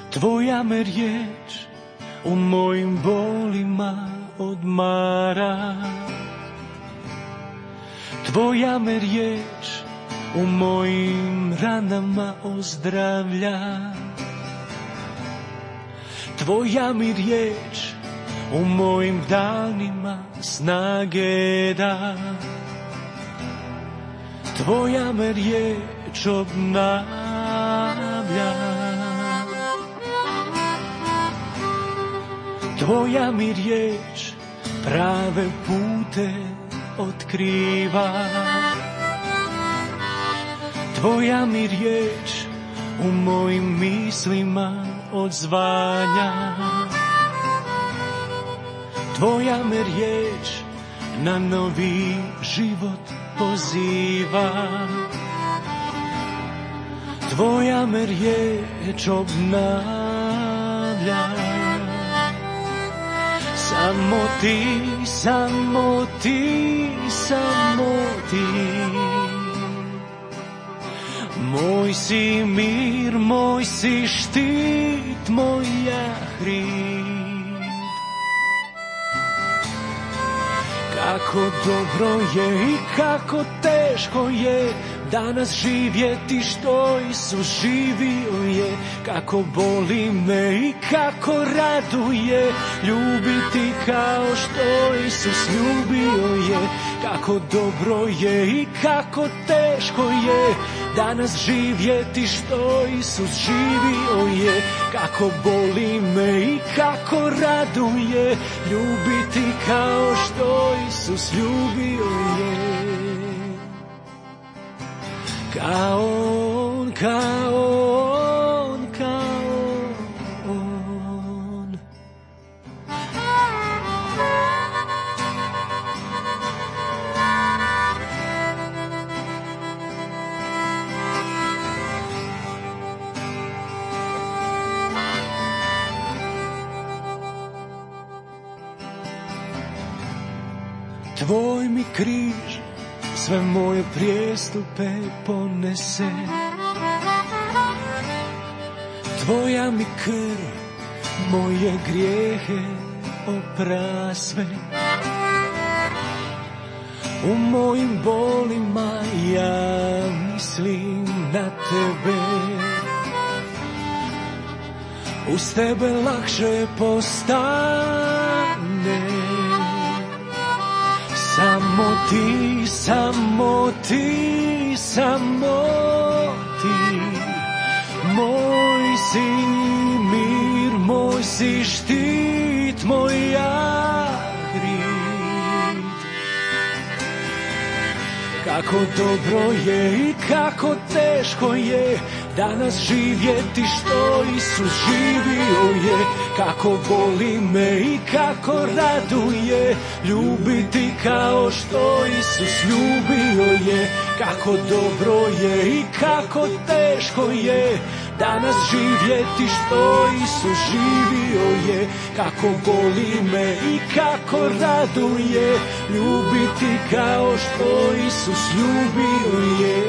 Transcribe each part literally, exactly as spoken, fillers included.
Tvoja me riječ u mojim bolima odmara. Tvoja me riječ u mojim ranama ozdravlja. Tvoja mi riječ u mojim danima snage da. Tvoja me riječ obnavlja. Tvoja mi riječ prave pute otkriva. Tvoja mi riječ u mojim mislima odzvanja. Tvoja me riječ na novi život poziva. Tvoja me riječ obnavlja. Samo ti, samo ti, samo ti. Moj si mir, moj si štit, moja hrid. Kako dobro je i kako teško je danas živjeti što Isus živio je. Kako boli me i kako raduje ljubiti kao što Isus ljubio je. Kako dobro je i kako teško je danas živjeti što Isus živio je. Kako boli me i kako raduje ljubiti kao što Isus ljubio je. Kao on, kao on, kao on. Tvoj mi križ sve moje prijestupe ponese. Tvoja mi krv moje grijehe opra sve. U mojim bolima ja mislim na tebe. Uz tebe lakše postane. Samo ti, samo ti, samo ti. Moj si mir, moj si štit, moja hrid. Kako dobro je i kako teško je danas živjeti što Isus živio je. Kako boli me i kako raduje ljubiti kao što Isus ljubio je. Kako dobro je i kako teško je danas živjeti što Isus živio je. Kako boli me i kako raduje ljubiti kao što Isus ljubio je.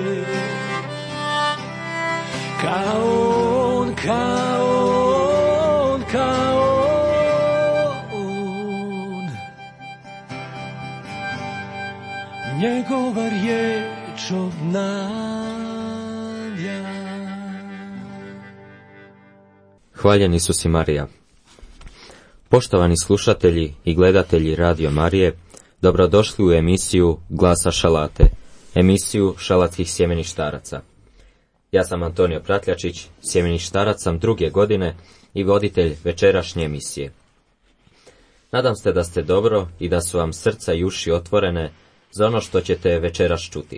Kao on, kao on, kao on. Njegova riječ obnavlja. Hvaljen Isus i Marija. Poštovani slušatelji i gledatelji Radio Marije, dobrodošli u emisiju Glasa Šalate, emisiju šalatskih sjemeništaraca. Ja sam Antonio Pratljačić, sjemeništarac sam druge godine i voditelj večerašnje emisije. Nadam se da ste dobro i da su vam srca i uši otvorene za ono što ćete večeras čuti.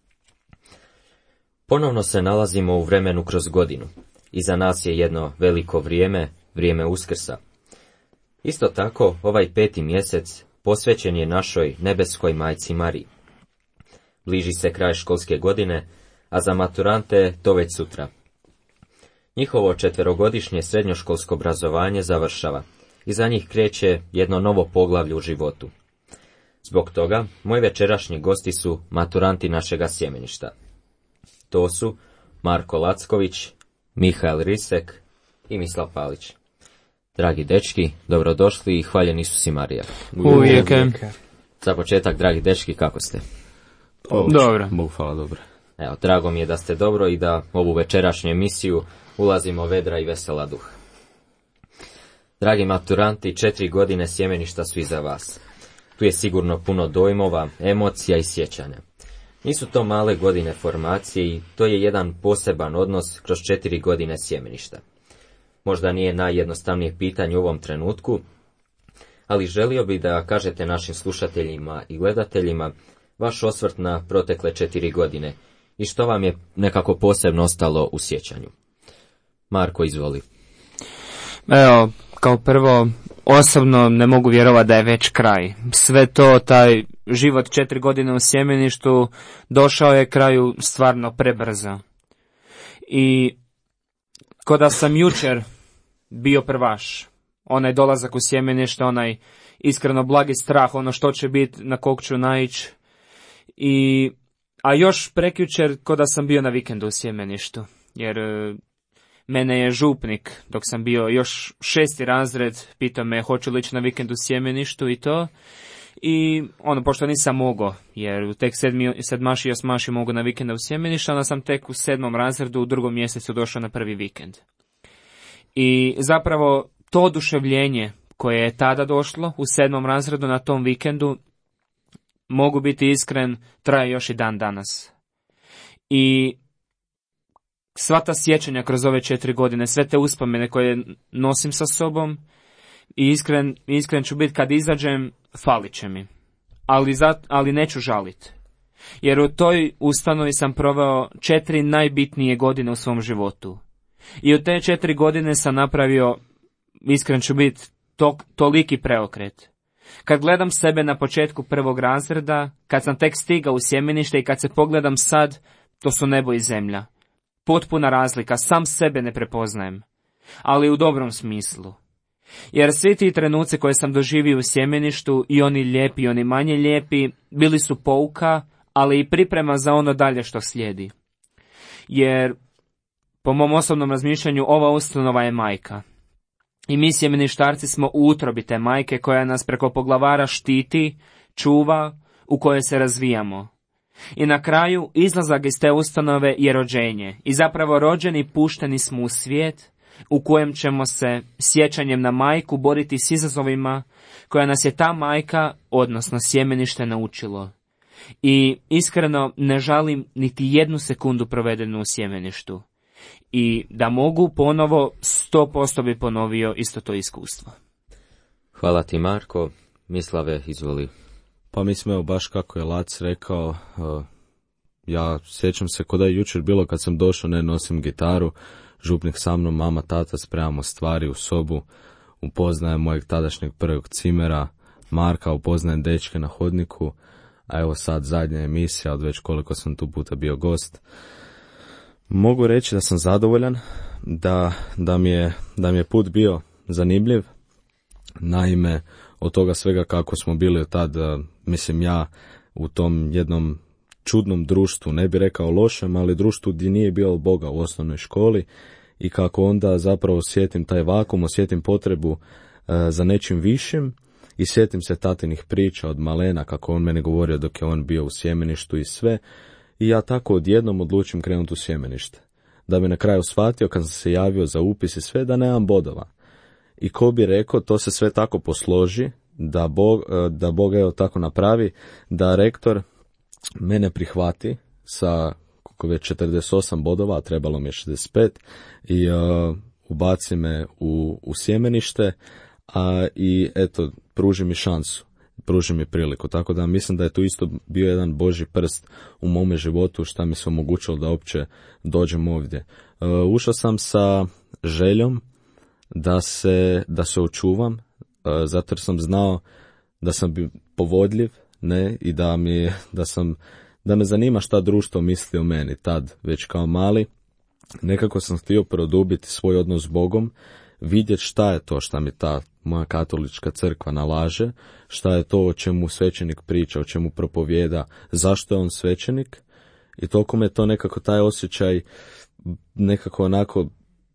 Ponovno se nalazimo u vremenu kroz godinu. Iza nas je jedno veliko vrijeme, vrijeme Uskrsa. Isto tako, ovaj peti mjesec posvećen je našoj nebeskoj majci Mariji. Bliži se kraj školske godine, a za maturante to već sutra. Njihovo četverogodišnje srednjoškolsko obrazovanje završava i za njih kreće jedno novo poglavlje u životu. Zbog toga, moji večerašnji gosti su maturanti našega sjemeništa. To su Marko Lacković, Mihael Risek i Mislav Palić. Dragi dečki, dobrodošli i hvaljeni su si Marija. Uvijek. Za početak, dragi dečki, kako ste? O, dobro. Bog hvala, dobro. Evo, drago mi je da ste dobro i da ovu večerašnju emisiju ulazimo vedra i vesela duha. Dragi maturanti, četiri godine sjemeništa su iza vas. Tu je sigurno puno dojmova, emocija i sjećanja. Nisu to male godine formacije i to je jedan poseban odnos kroz četiri godine sjemeništa. Možda nije najjednostavnije pitanje u ovom trenutku, ali želio bih da kažete našim slušateljima i gledateljima vaš osvrt na protekle četiri godine i što vam je nekako posebno ostalo u sjećanju. Marko, izvoli. Evo, kao prvo, osobno ne mogu vjerovati da je već kraj. Sve to, taj život četiri godine u sjemeništu, došao je kraju stvarno prebrzo. I ko da sam jučer bio prvaš, onaj dolazak u sjemenište, onaj iskreno blagi strah, ono što će biti, na kog ću naići. I, a još prekjučer ko da sam bio na vikendu u sjemeništu, jer e, mene je župnik, dok sam bio još šesti razred, pitao me hoću li ići na vikend u sjemeništu i to. I ono, pošto nisam mogao, jer tek sedmi, sedmaši i osmaši mogu na vikenda u sjemeništu, onda sam tek u sedmom razredu u drugom mjesecu došao na prvi vikend. I zapravo to oduševljenje koje je tada došlo u sedmom razredu na tom vikendu, mogu biti iskren, traje još i dan danas. I sva ta sjećanja kroz ove četiri godine, sve te uspomene koje nosim sa sobom, i iskren, iskren ću biti kad izađem, falit će mi. Ali, za, ali neću žaliti. Jer u toj ustanovi sam proveo četiri najbitnije godine u svom životu. I u te četiri godine sam napravio, iskren ću biti, to, toliki preokret. Kad gledam sebe na početku prvog razreda, kad sam tek stigao u sjemenište i kad se pogledam sad, to su nebo i zemlja. Potpuna razlika, sam sebe ne prepoznajem. Ali u dobrom smislu. Jer svi ti trenuci koje sam doživio u sjemeništu, i oni lijepi i oni manje lijepi, bili su pouka, ali i priprema za ono dalje što slijedi. Jer, po mom osobnom razmišljanju, ova ustanova je majka. I mi sjemeništarci smo u utrobi te majke koja nas preko poglavara štiti, čuva, u kojoj se razvijamo. I na kraju, izlazak iz te ustanove je rođenje. I zapravo rođeni pušteni smo u svijet u kojem ćemo se sjećanjem na majku boriti s izazovima koja nas je ta majka, odnosno sjemenište, naučilo. I iskreno ne žalim niti jednu sekundu provedenu u sjemeništu. I da mogu ponovo, sto posto bi ponovio isto to iskustvo. Hvala ti, Marko. Mislave, izvoli. Pa mislim, evo, baš kako je Lac rekao, uh, ja sjećam se kod da je jučer bilo kad sam došao, ne nosim gitaru, župnik sa mnom, mama, tata, spremamo stvari u sobu, upoznajem mojeg tadašnjeg prvog cimera, Marka, upoznajem dečke na hodniku, a evo sad zadnja emisija, od već koliko sam tu puta bio gost. Mogu reći da sam zadovoljan, da, da, mi je, da mi je put bio zanimljiv. Naime, od toga svega kako smo bili od tad, mislim ja, u tom jednom čudnom društvu, ne bi rekao lošem, ali društvu gdje nije bilo Boga u osnovnoj školi, i kako onda zapravo osjetim taj vakum, osjetim potrebu e, za nečim višim, i sjetim se tatinih priča od malena, kako on meni govorio dok je on bio u sjemeništu i sve, i ja tako odjednom odlučim krenuti u sjemenište. Da bi na kraju shvatio, kad sam se javio za upis i sve, da nemam bodova. I ko bi rekao, to se sve tako posloži, da Bog, da Bog evo tako napravi, da rektor mene prihvati sa koliko već četrdeset osam bodova, a trebalo mi je šezdeset pet, i uh, ubaci me u, u sjemenište, a i eto, pruži mi šansu, pruži mi priliku. Tako da mislim da je tu isto bio jedan Božji prst u mome životu, šta mi se omogućilo da uopće dođem ovdje. Uh, ušao sam sa željom da se, da se očuvam, uh, zato jer sam znao da sam povodljiv, ne, i da mi, da sam, da me zanima šta društvo misli o meni, tad već kao mali. Nekako sam htio produbiti svoj odnos s Bogom, vidjeti šta je to šta mi ta moja katolička crkva nalaže, šta je to o čemu svećenik priča, o čemu propovijeda, zašto je on svećenik, i toliko me to nekako taj osjećaj nekako onako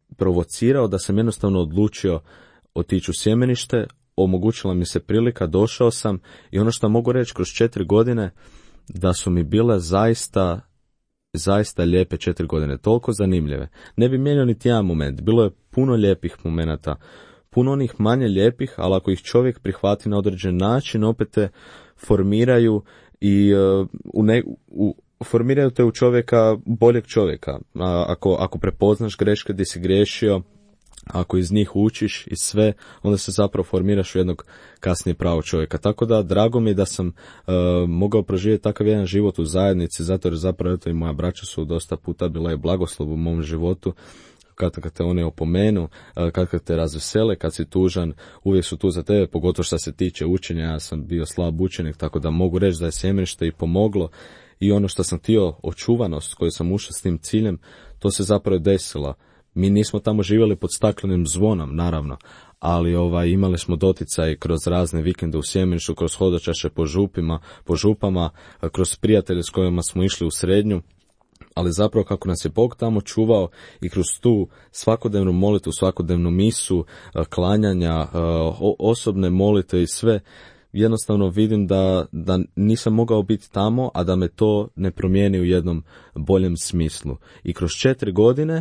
provocirao da sam jednostavno odlučio otići u sjemenište, omogućila mi se prilika, došao sam i ono što mogu reći kroz četiri godine da su mi bile zaista zaista lijepe četiri godine, toliko zanimljive. Ne bi mijenjao niti jedan moment, bilo je puno lijepih momenata, puno onih manje lijepih, ali ako ih čovjek prihvati na određen način, opet te formiraju i uh, u ne, u, formiraju te u čovjeka, boljeg čovjeka. A, ako, ako prepoznaš greške gdje si griješio, ako iz njih učiš i sve, onda se zapravo formiraš u jednog kasnije pravog čovjeka. Tako da, drago mi je da sam uh, mogao proživjeti takav jedan život u zajednici, zato jer zapravo eto i moja braća su dosta puta bila i blagoslov u mom životu. Kad, kad te one opomenu, kad, kad te razvesele, kad si tužan, uvijek su tu za tebe, pogotovo što se tiče učenja. Ja sam bio slab učenik, tako da mogu reći da je sjemenište i pomoglo. I ono što sam htio, očuvanost koju sam ušao s tim ciljem, to se zapravo desilo. Mi nismo tamo živjeli pod staklenim zvonom, naravno, ali ovaj, imali smo doticaj kroz razne vikende u sjemeništu, kroz hodočaše po župima, po župama, kroz prijatelje s kojima smo išli u srednju. Ali zapravo kako nas je Bog tamo čuvao i kroz tu svakodnevnu molitvu, svakodnevnu misu, klanjanja, osobne molitve i sve, jednostavno vidim da, da nisam mogao biti tamo, a da me to ne promijeni u jednom boljem smislu. I kroz četiri godine,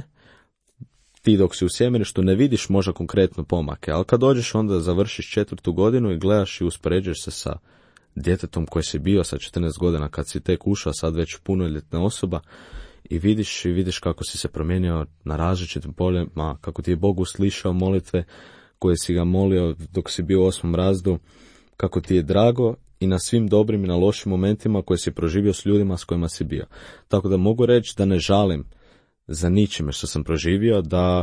ti dok si u sjemeništu ne vidiš možda konkretno pomake, ali kad dođeš onda završiš četvrtu godinu i gledaš i uspoređuješ se sa djetetom koji si bio sa četrnaest godina kad si tek ušao, sad već punoljetna osoba, i vidiš i vidiš kako si se promijenio na različitim poljima, kako ti je Bog uslišao molitve koje si ga molio dok si bio u osmom razdu, kako ti je drago i na svim dobrim i na lošim momentima koje si proživio s ljudima s kojima si bio. Tako da mogu reći da ne žalim za ničime što sam proživio, da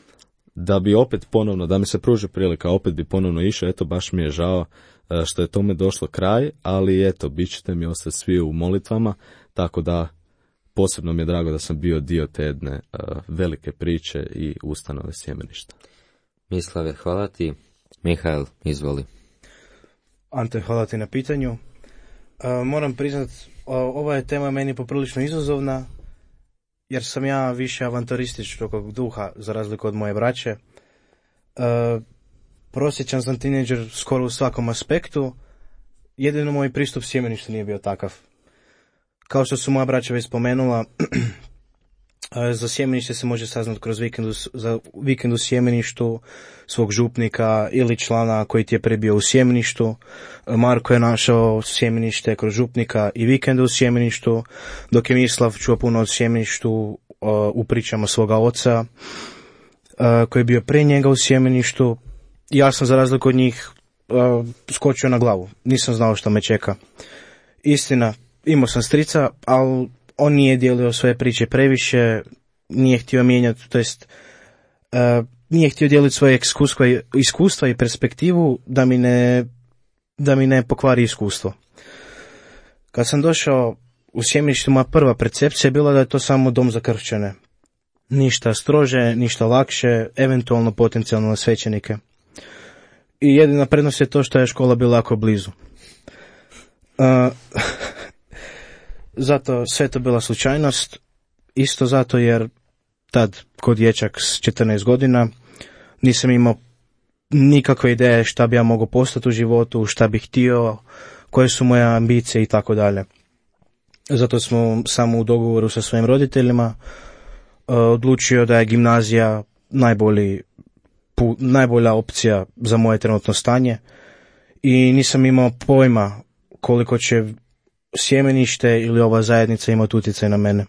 da bi opet ponovno, da mi se pruži prilika, opet bi ponovno išao. Eto, baš mi je žao što je tome došlo kraj, ali eto, bit ćete mi ostati svi u molitvama, tako da posebno mi je drago da sam bio dio te jedne uh, velike priče i ustanove sjemeništa. Mislave, hvala ti. Mihael, izvoli. Ante, hvala ti na pitanju. Uh, moram priznat, uh, ova je tema meni poprilično izazovna, jer sam ja više avanturističkog duha, za razliku od moje braće. Uh, prosječan sam tineđer skoro u svakom aspektu, jedino moj pristup sjemeništu nije bio takav. Kao što su moja braća već spomenula, za sjemenište se može saznati kroz vikendu, za vikend u sjemeništu svog župnika ili člana koji ti je prebio u sjemeništu. Marko je našao sjemenište kroz župnika i vikende u sjemeništu, dok je Mislav čuo puno o sjemeništu u pričama svoga oca koji je bio pre njega u sjemeništu. Ja sam za razliku od njih skočio na glavu, nisam znao što me čeka. Istina, imao sam strica, ali on nije dijelio svoje priče previše, nije htio mijenjati, to jest uh, nije htio dijeliti svoje iskustva, iskustva i perspektivu da mi ne, da mi ne pokvari iskustvo. Kad sam došao u sjemenište, moja prva percepcija je bila da je to samo dom za kršćane. Ništa strože, ništa lakše, eventualno potencijalno na svećenike. I jedina prednost je to što je škola bila jako blizu. Uh, zato sve to bila slučajnost, isto zato jer tad kod dječak s četrnaest godina nisam imao nikakve ideje šta bi ja mogao postati u životu, šta bih htio, koje su moje ambicije i tako dalje. Zato smo samo u dogovoru sa svojim roditeljima uh, odlučio da je gimnazija najbolji, pu, najbolja opcija za moje trenutno stanje i nisam imao pojma koliko će sjemenište ili ova zajednica imati utjecaj na mene.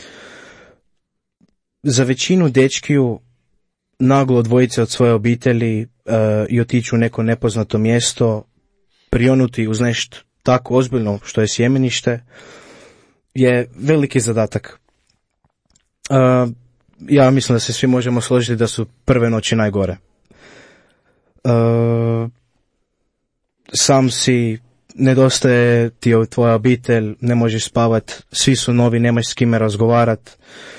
Za većinu dečkiju naglo odvojiti se od svoje obitelji uh, i otići u neko nepoznato mjesto, prionuti uz nešto tako ozbiljno što je sjemenište, je veliki zadatak. Uh, ja mislim da se svi možemo složiti da su prve noći najgore. Uh, sam si, nedostaje ti tvoja obitelj, ne možeš spavat, svi su novi, nemaš s kime razgovarat.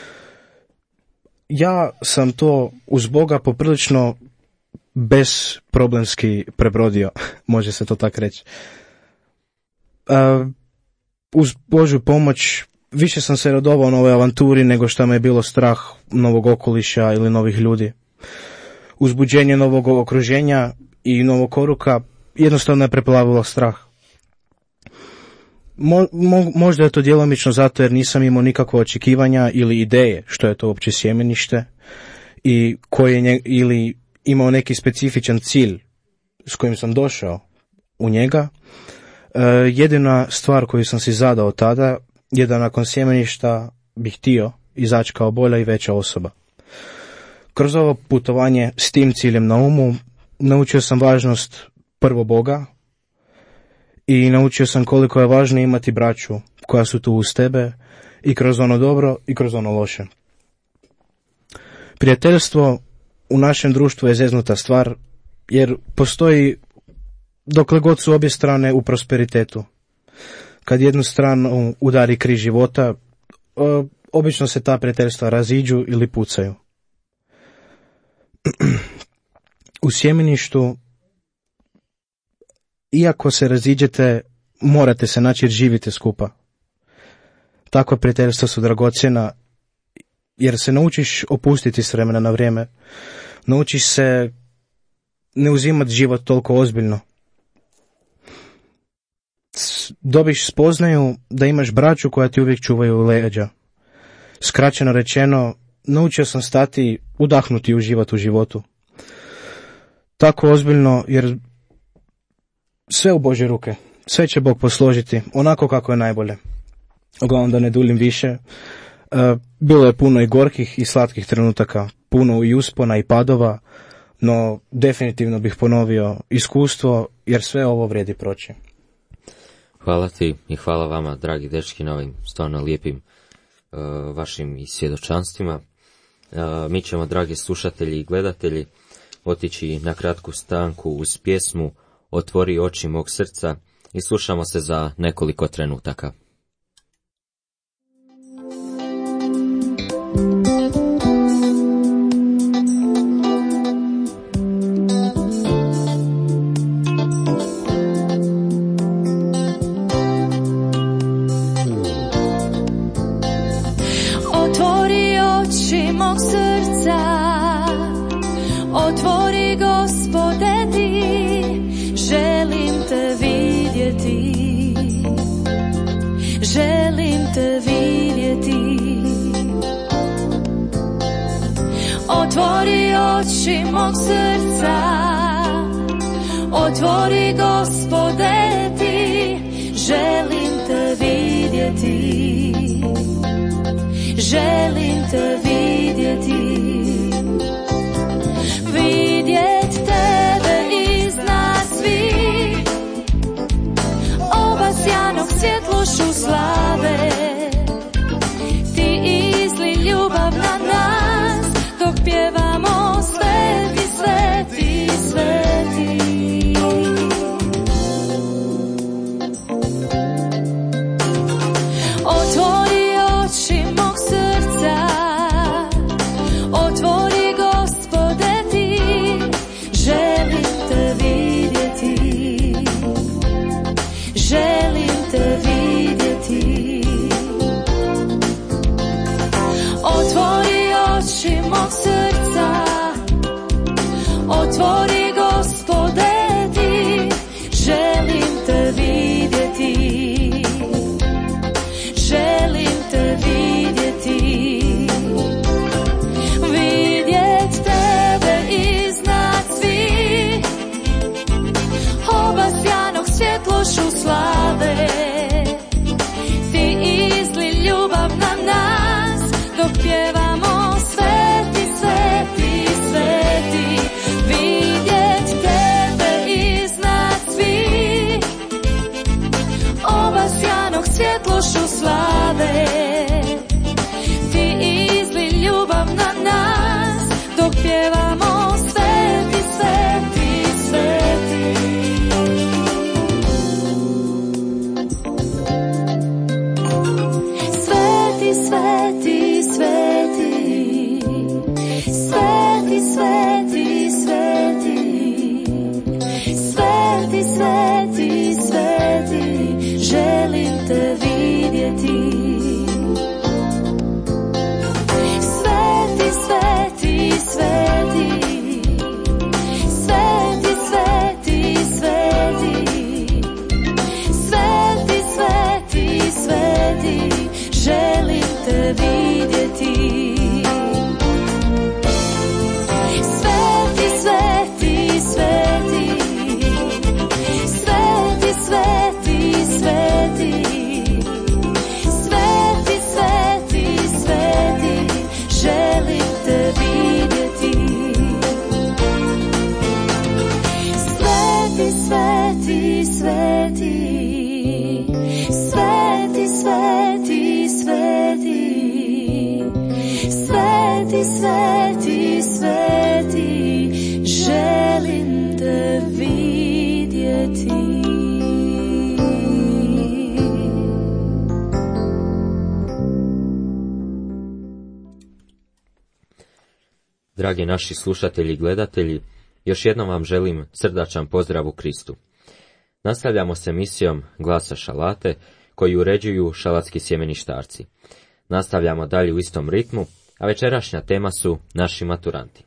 Ja sam to uz Boga poprilično bezproblemski prebrodio, može se to tako reći. Uh, uz Božju pomoć više sam se radovao na ovoj avanturi nego što me je bilo strah novog okoliša ili novih ljudi. Uzbuđenje novog okruženja i novog koruka jednostavno je preplavilo strah. Mo, mo, možda je to djelomično zato jer nisam imao nikakve očekivanja ili ideje što je to uopće sjemenište i koje nje, ili imao neki specifičan cilj s kojim sam došao u njega. E, jedina stvar koju sam si zadao tada je da nakon sjemeništa bih htio izaći kao bolja i veća osoba. Kroz ovo putovanje s tim ciljem na umu naučio sam važnost prvo Boga i naučio sam koliko je važno imati braću koja su tu uz tebe i kroz ono dobro i kroz ono loše. Prijateljstvo u našem društvu je zeznuta stvar jer postoji dokle god su obje strane u prosperitetu. Kad jednu stranu udari križ života, obično se ta prijateljstva raziđu ili pucaju. U sjemeništu, iako se raziđete, morate se naći jer živite skupa. Takva prijateljstva su dragocjena jer se naučiš opustiti s vremena na vrijeme. Naučiš se ne uzimati život toliko ozbiljno. Dobiš spoznaju da imaš braću koja ti uvijek čuvaju leđa. Skraćeno rečeno, naučio sam stati, udahnuti u život u životu. Tako ozbiljno jer sve u Božje ruke. Sve će Bog posložiti onako kako je najbolje. Uglavnom da ne duljim više. Bilo je puno i gorkih i slatkih trenutaka, puno i uspona i padova, no definitivno bih ponovio iskustvo jer sve ovo vrijedi proći. Hvala ti i hvala vama, dragi dečki, na ovim stvarno lijepim uh, vašim i svjedočanstvima. Uh, mi ćemo, dragi slušatelji i gledatelji, otići na kratku stanku uz pjesmu Otvori oči mog srca i slušamo se za nekoliko trenutaka. Otvori, Gospode, ti, želim te vidjeti, želim te vidjeti. Otvori oči mog srca, otvori, Gospode, ti, želim te vidjeti, želim te vidjeti. Vidjet tebe iznad svih, obasjanog svjetlošću slave. Ti izli ljubav na nas, dok pjevamo sveti, sveti, sveti. Otvori oči mog srca, sveti, sveti, sveti, sveti, sveti, sveti, sveti, želim te vidjeti. Dragi naši slušatelji i gledatelji, još jednom vam želim srdačan pozdrav u Kristu. Nastavljamo s emisijom Glasa Šalate, koju uređuju šalatski sjemeništarci. Nastavljamo dalje u istom ritmu, a večerašnja tema su naši maturanti.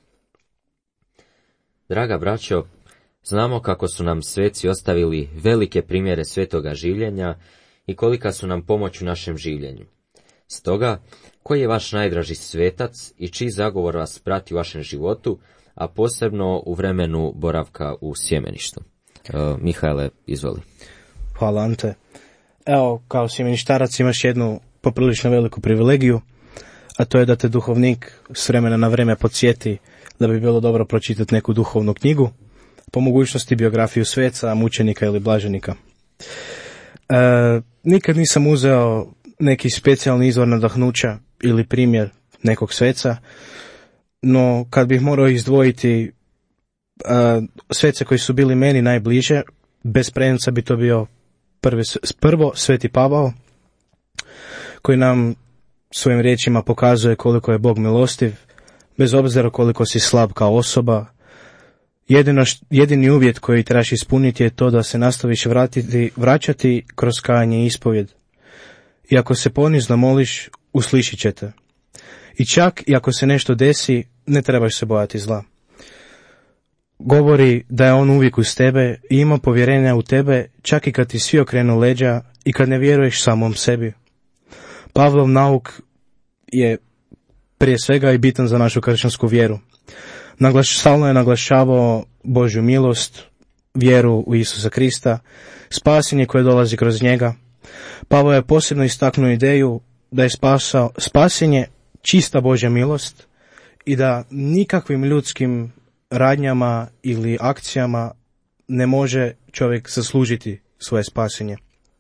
Draga braćo, znamo kako su nam sveci ostavili velike primjere svetoga življenja i kolika su nam pomoć u našem življenju. Stoga, koji je vaš najdraži svetac i čiji zagovor vas prati u vašem životu, a posebno u vremenu boravka u sjemeništu? Uh, Mihajle, izvoli. Hvala, Ante. Evo, kao sjemeništarac imaš jednu poprilično veliku privilegiju, a to je da te duhovnik s vremena na vreme podsjeti da bi bilo dobro pročitati neku duhovnu knjigu, po mogućnosti biografiju sveca, mučenika ili blaženika. E, nikad nisam uzeo neki specijalni izvor nadahnuća ili primjer nekog sveca, no kad bih morao izdvojiti uh, svece koji su bili meni najbliže, bez premca bi to bio prvi, prvo Sveti Pavao, koji nam svojim riječima pokazuje koliko je Bog milostiv, bez obzira koliko si slab kao osoba. Jedino, jedini uvjet koji trebaš ispuniti je to da se nastaviš vratiti, vraćati kroz kajanje i ispovjed. I ako se ponizno moliš, uslišit će te. I čak i ako se nešto desi, ne trebaš se bojati zla. Govori da je on uvijek uz tebe i ima povjerenja u tebe, čak i kad ti svi okrenu leđa i kad ne vjeruješ samom sebi. Pavlov nauk je prije svega i bitan za našu kršćansku vjeru. Naglaš, stalno je naglašavao Božju milost, vjeru u Isusa Krista, spasenje koje dolazi kroz njega. Pavao je posebno istaknuo ideju da je spasao, spasenje čista Božja milost i da nikakvim ljudskim radnjama ili akcijama ne može čovjek zaslužiti svoje spasenje.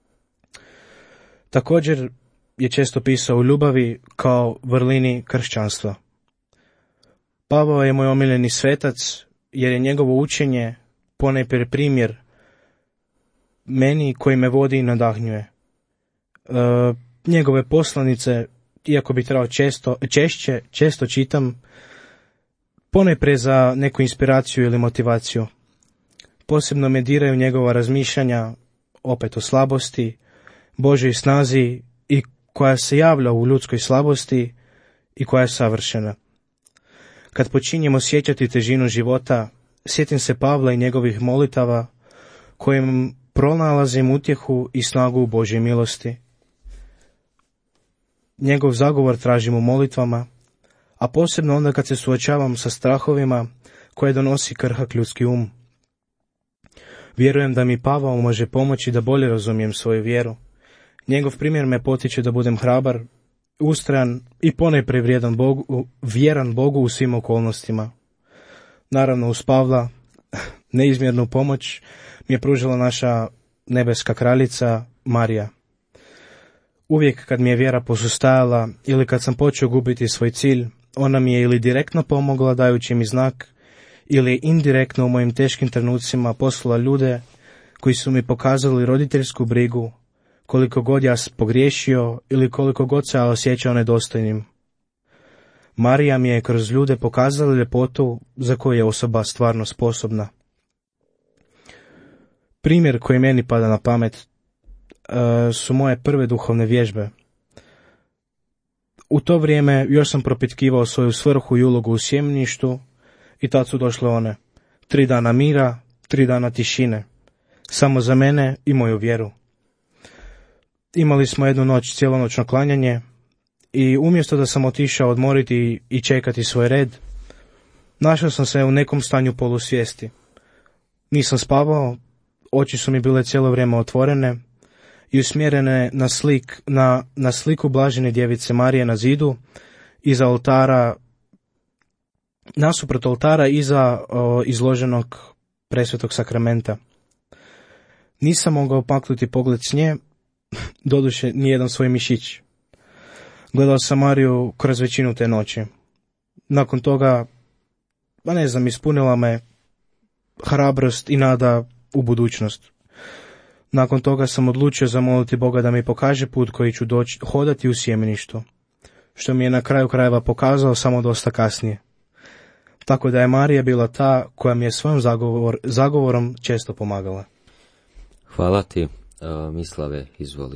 Također je često pisao o ljubavi kao vrlini kršćanstva. Pavao je moj omiljeni svetac jer je njegovo učenje ponajprije primjer meni koji me vodi i nadahnjuje. E, njegove poslanice, iako bi trebao često, češće, često čitam, ponajprije za neku inspiraciju ili motivaciju. Posebno me diraju njegova razmišljanja opet o slabosti, Božoj snazi i koja se javlja u ljudskoj slabosti i koja je savršena. Kad počinjemo sjećati težinu života, sjetim se Pavla i njegovih molitava kojim pronalazim utjehu i snagu u Božoj milosti. Njegov zagovor tražim u molitvama, a posebno onda kad se suočavam sa strahovima koje donosi krhak ljudski um. Vjerujem da mi Pavao može pomoći da bolje razumijem svoju vjeru. Njegov primjer me potiče da budem hrabar, ustrajan i ponajprije vrijedan Bogu, vjeran Bogu u svim okolnostima. Naravno, uz Pavla neizmjernu pomoć mi je pružila naša nebeska kraljica Marija. Uvijek kad mi je vjera posustajala ili kad sam počeo gubiti svoj cilj, ona mi je ili direktno pomogla dajući mi znak, ili indirektno u mojim teškim trenucima poslala ljude koji su mi pokazali roditeljsku brigu, koliko god ja pogriješio ili koliko god se ja osjećao nedostojnim. Marija mi je kroz ljude pokazala ljepotu za koju je osoba stvarno sposobna. Primjer koji meni pada na pamet uh, su moje prve duhovne vježbe. U to vrijeme još sam propitkivao svoju svrhu i ulogu u sjemeništu i tad su došle one. Tri dana mira, tri dana tišine. Samo za mene i moju vjeru. Imali smo jednu noć cijelonoćno klanjanje i umjesto da sam otišao odmoriti i čekati svoj red, našao sam se u nekom stanju polusvijesti. Nisam spavao, oči su mi bile cijelo vrijeme otvorene i usmjerene na, slik, na, na sliku blažene djevice Marije na zidu iza oltara, nasuprot oltara iza o, izloženog presvetog sakramenta. Nisam mogao paknuti pogled s nje, doduše nijedan svoj mišić. Gledao sam Mariju kroz većinu te noći. Nakon toga, ba ne znam, ispunila me hrabrost i nada u budućnost. Nakon toga sam odlučio zamoliti Boga da mi pokaže put koji ću doći hodati u sjemeništu, što mi je na kraju krajeva pokazao samo dosta kasnije. Tako da je Marija bila ta koja mi je svojim zagovor, zagovorom često pomagala. Hvala ti, uh, Mislave, izvoli.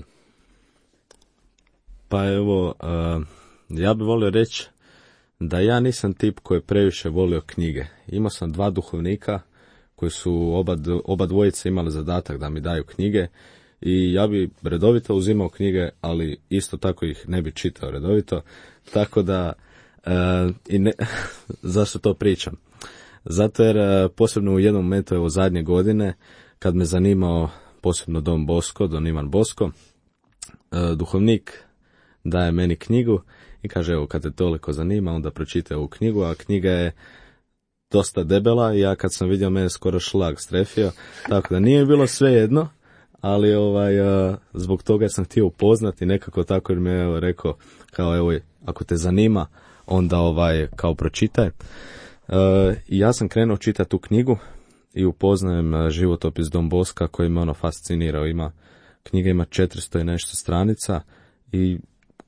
Pa evo, uh, ja bih volio reći da ja nisam tip koji je previše volio knjige. Imao sam dva duhovnika koji su oba, oba dvojice imali zadatak da mi daju knjige i ja bi redovito uzimao knjige, ali isto tako ih ne bi čitao redovito, tako da uh, i ne, zašto to pričam? Zato jer uh, posebno u jednom momentu, evo zadnje godine, kad me zanimao posebno Don Bosco, Don Ivan Bosco, uh, duhovnik daje meni knjigu i kaže, evo, kad te toliko zanima, onda pročitaj ovu knjigu, a knjiga je dosta debela i ja kad sam vidio, mene skoro šlag strefio, tako da nije bilo sve jedno, ali ovaj, uh, zbog toga sam htio upoznati nekako tako, jer mi je evo, rekao, kao evo, ako te zanima, onda ovaj, kao pročitaj. Uh, I ja sam krenuo čitati tu knjigu i upoznajem uh, životopis Don Bosca koji me ono fascinirao. Ima, knjiga ima četiristo i nešto stranica i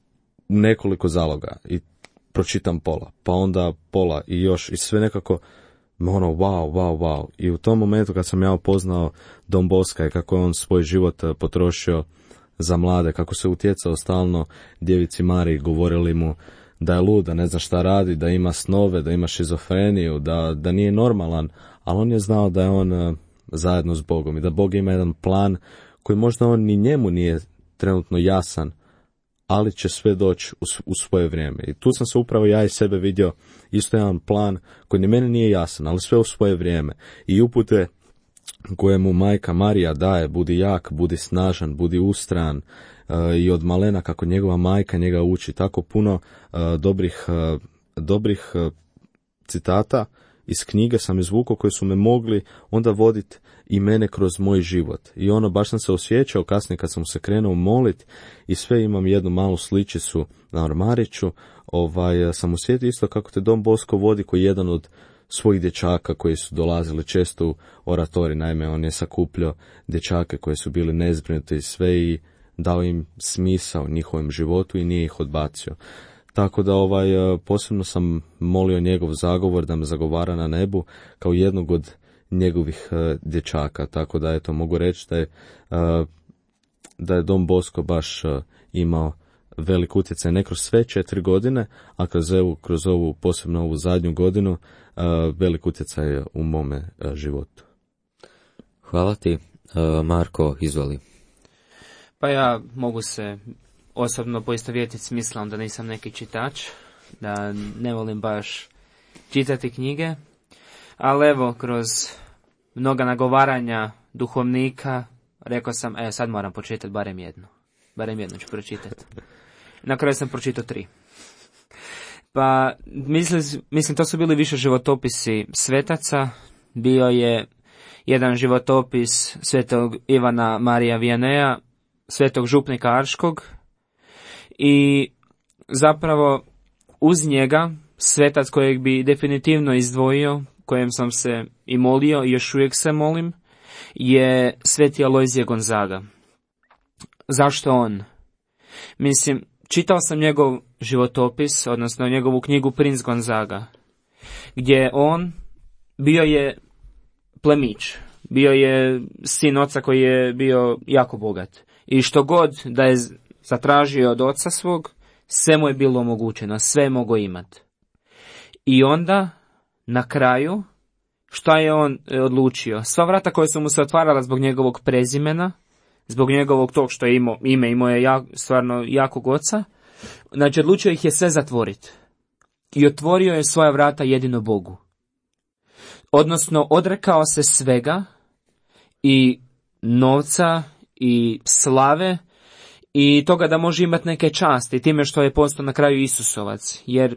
nekoliko zaloga i pročitam pola, pa onda pola i još i sve nekako ono wow, wow, wow. I u tom momentu kad sam ja upoznao Don Bosca i kako je on svoj život potrošio za mlade, kako se utjecao stalno djevici Mariji, govorili mu da je lud, da ne zna šta radi, da ima snove, da ima šizofreniju, da, da nije normalan, ali on je znao da je on zajedno s Bogom i da Bog ima jedan plan koji možda on ni njemu nije trenutno jasan, ali će sve doći u, u svoje vrijeme. I tu sam se upravo ja i sebe vidio isto jedan plan koji ni meni nije jasan, ali sve u svoje vrijeme. I upute koje mu majka Marija daje, budi jak, budi snažan, budi ustrajan, uh, i od malena kako njegova majka njega uči. Tako puno uh, dobrih, uh, dobrih uh, citata iz knjige sam izvukao koji su me mogli onda voditi i mene kroz moj život. I ono, baš sam se osjećao kasnije kad sam se krenuo moliti i sve imam jednu malu sličicu na ormariću, ovaj, sam osjetio isto kako te Don Bosco vodi koji jedan od svojih dječaka koji su dolazili često u oratori. Naime, on je sakupljao dječake koji su bili nezbrinuti i sve i dao im smisao njihovom životu i nije ih odbacio. Tako da ovaj, posebno sam molio njegov zagovor da me zagovara na nebu kao jednog od njegovih uh, dječaka. Tako da eto, mogu reći da je, uh, da je Don Bosco baš uh, imao velik utjecaj ne kroz sve četiri godine, a kroz ovu, kroz ovu posebno ovu zadnju godinu uh, velik utjecaj u mome uh, životu. Hvala ti. Uh, Marko, izvoli. Pa ja mogu se osobno poistovjetiti s mislom da nisam neki čitač, da ne volim baš čitati knjige, ali evo, kroz mnoga nagovaranja duhovnika, rekao sam, e, sad moram pročitati barem jednu. Barem jednu ću pročitati. Na kraju sam pročitao tri. Pa, mislim, mislim, to su bili više životopisi svetaca. Bio je jedan životopis svetog Ivana Marija Viannea, svetog župnika Arškog, i zapravo uz njega svetac kojeg bi definitivno izdvojio, kojem sam se i molio i još uvijek se molim, je sveti Alojzije Gonzaga. Zašto on? Mislim, čitao sam njegov životopis, odnosno njegovu knjigu Princ Gonzaga, gdje on bio je plemić, bio je sin oca koji je bio jako bogat. I što god da je zatražio od oca svog, sve mu je bilo omogućeno, sve je mogao imati. I onda, na kraju, šta je on odlučio? Sva vrata koja su mu se otvarala zbog njegovog prezimena, zbog njegovog tog što je imao, ime imao je jak, stvarno jakog oca, znači odlučio ih je sve zatvoriti. I otvorio je svoja vrata jedino Bogu. Odnosno, odrekao se svega, i novca, i slave, i toga da može imati neke časti, time što je postao na kraju Isusovac, jer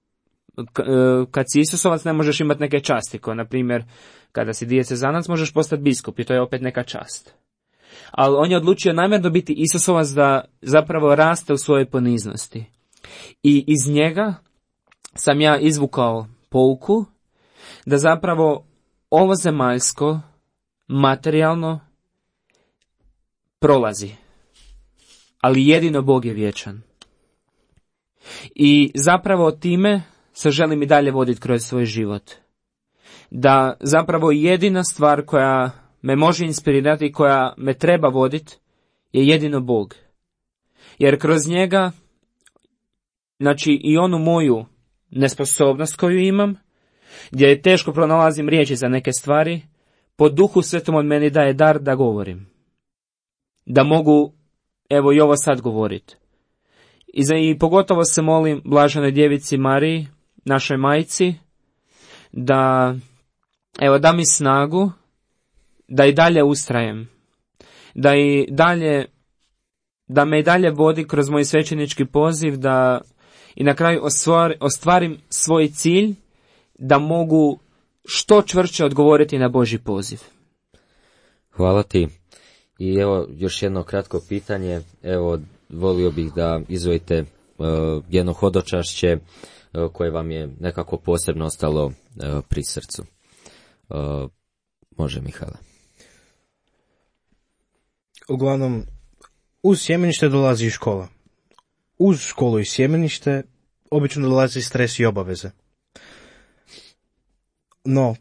kad si Isusovac ne možeš imati neke časti, kao na primjer kada si dijecezanac možeš postati biskup i to je opet neka čast. Ali on je odlučio namjerno biti Isusovac da zapravo raste u svojoj poniznosti. I iz njega sam ja izvukao pouku da zapravo ovo zemaljsko, materijalno prolazi. Ali jedino Bog je vječan. I zapravo time se želim i dalje voditi kroz svoj život. Da zapravo jedina stvar koja me može inspirirati i koja me treba voditi je jedino Bog. Jer kroz njega, znači i onu moju nesposobnost koju imam, gdje je teško pronalazim riječi za neke stvari, po Duhu Svetom od meni daje dar da govorim. Da mogu, evo i ovo sad govoriti. I, za, I pogotovo se molim Blaženoj Djevici Mariji, našoj majci, da, evo, da mi snagu, da i dalje ustrajem, da i dalje, da me i dalje vodi kroz moj svećenički poziv, da i na kraju ostvar, ostvarim svoj cilj, da mogu što čvršće odgovoriti na Božji poziv. Hvala ti. I evo još jedno kratko pitanje, evo volio bih da izvojite uh, jedno hodočašće uh, koje vam je nekako posebno ostalo uh, pri srcu. Uh, može Mihala. Uglavnom, uz sjemenište dolazi i škola. Uz školu i sjemenište obično dolazi stres i obaveze. No,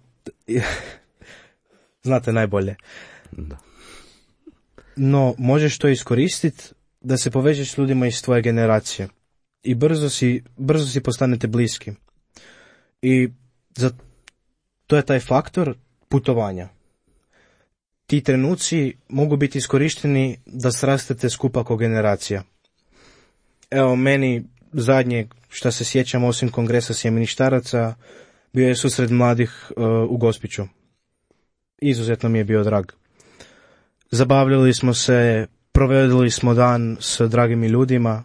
znate najbolje. Da. No, možeš to iskoristiti da se povežeš s ljudima iz tvoje generacije. I brzo si, brzo si postanete bliski. I za, to je taj faktor putovanja. Ti trenuci mogu biti iskorišteni da srastete skupa kao generacija. Evo, meni zadnje što se sjećam osim kongresa sjemeništaraca bio je susret mladih uh, u Gospiću. Izuzetno mi je bio drag. Zabavljali smo se, provedili smo dan s dragim ljudima.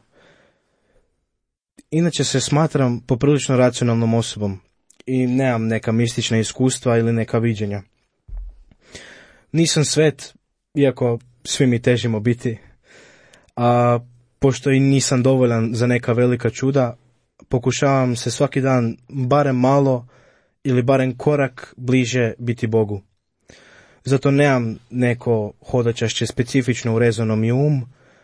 Inače se smatram poprilično racionalnom osobom i nemam neka mistična iskustva ili neka viđenja. Nisam svet, iako svi mi težimo biti, a pošto i nisam dovoljan za neka velika čuda, pokušavam se svaki dan barem malo ili barem korak bliže biti Bogu. Zato nemam neko hodočašće specifično urezano mi um,